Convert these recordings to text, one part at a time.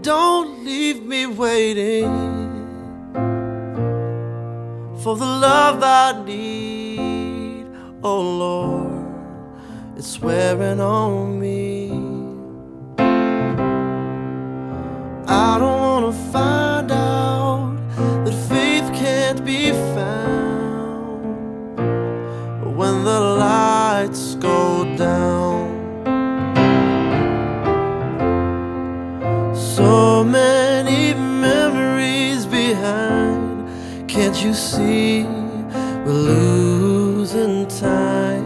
Don't leave me waiting for the love I need. Oh Lord, it's wearing on me. I don't wanna find out that faith can't be found when the lights go down. So many memories behind. Can't you see we're losing time?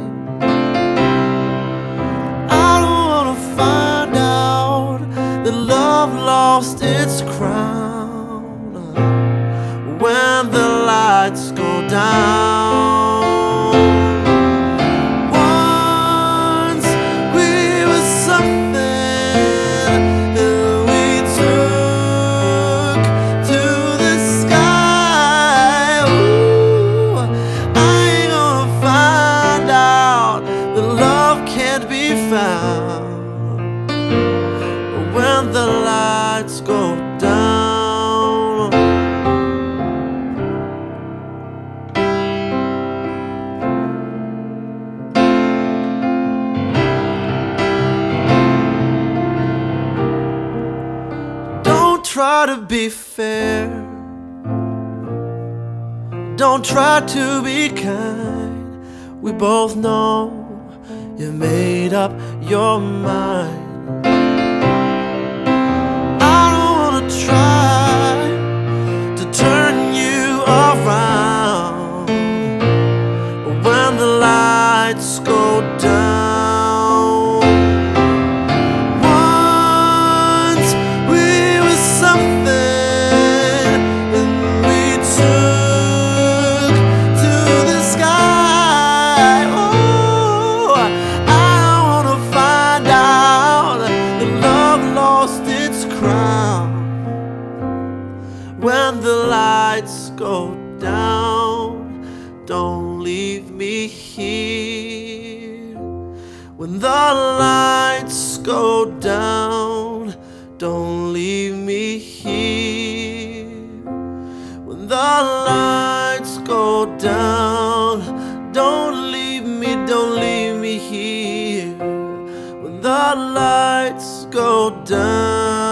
I don't wanna find out that love lost its crown when the lights go down. Once we were something, and we took to the sky. Ooh, I ain't gonna find out that love can't be found when the lights go down. Don't try to be fair, don't try to be kind. We both know you made up your mind. Try to turn you around when the lights go down. Once we were something, and we took to the sky. Oh, I wanna find out that love lost its crown when the lights go down. Don't leave me here when the lights go down. Don't leave me here when the lights go down. Don't leave me here when the lights go down.